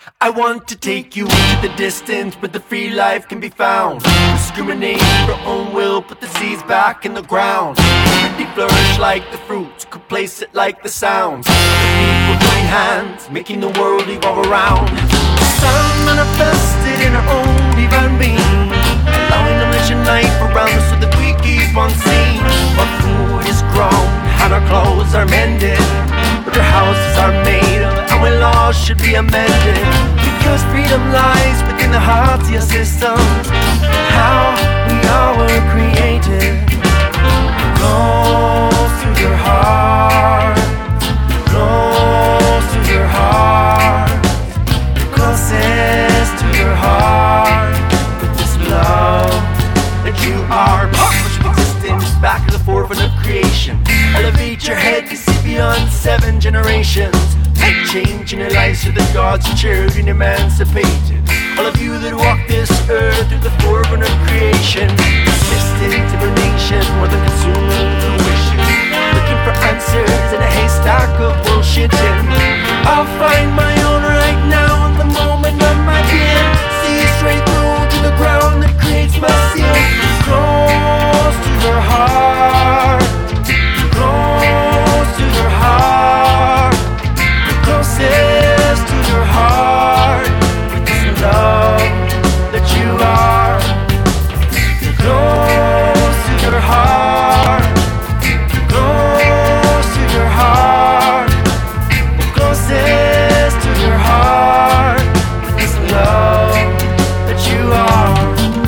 I want to take you into the distance where the free life can be found. Discriminate your own will, put the seeds back in the ground. Liberty flourish like the fruits, could place it like the sounds. The people join hands, making the world evolve around. The sun manifested in our own divine being, allowing the mission life around us so that we keep on seeing. Our food is grown, and our clothes are mended, but our houses are made of, and our laws should be amended. Because freedom lies within the heart's system, how we all were created. Close to your heart, close to your heart, closest to your heart, with this love that you are. Push existence back to the forefront of creation. Elevate your head to see beyond 7 generations. Make change in your life so that God's children emancipated. All of you that walk this earth through the forefront of creation, assistant to the nation, more than consuming fruition. Looking for answers in a haystack of bullshitting. I'll find my own right now in the moment of my being. See straight through to the ground that creates my seal. Close to your heart, close to your heart, closest to your heart, with this love that you are. Close to your heart, close to your heart, closest to your heart, with this love that you are.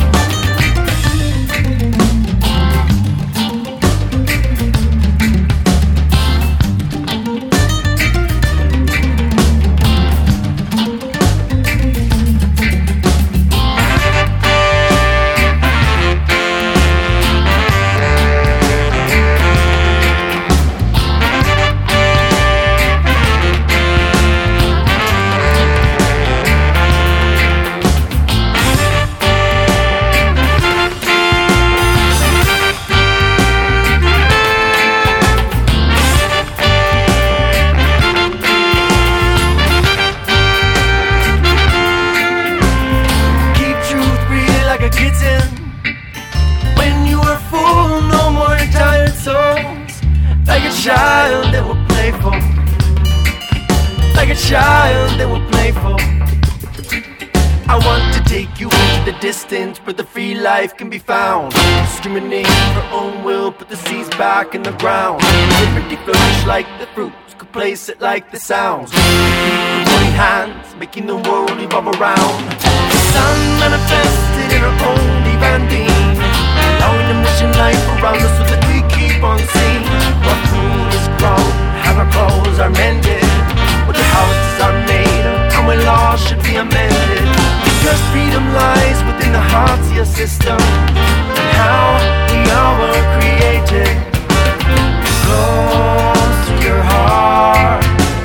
When you are full, no more tired souls. Like a child that will playful, like a child that will playful. I want to take you into the distance where the free life can be found. Discriminate your own will, put the seeds back in the ground. Liberty flourish like the fruits, could place it like the sounds. People join hands, making the world evolve around. The sun manifested in our own divine being, allowing the mission life around us so that we keep on seeing. Our food is grown, and our clothes are mended, but the houses are made of, and our laws should be amended. Because freedom lies within the heart's system, and how we all were created. Close to your heart,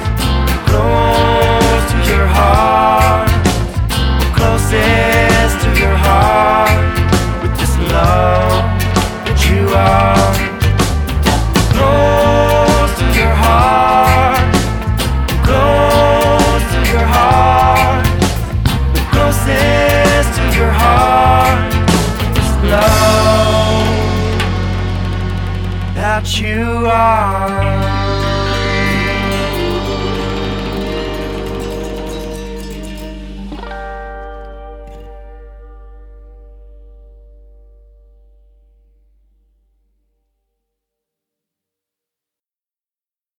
close to your heart, closest to your heart, with this love that you are. Close to your heart, close to your heart, closest to your heart, this love that you are.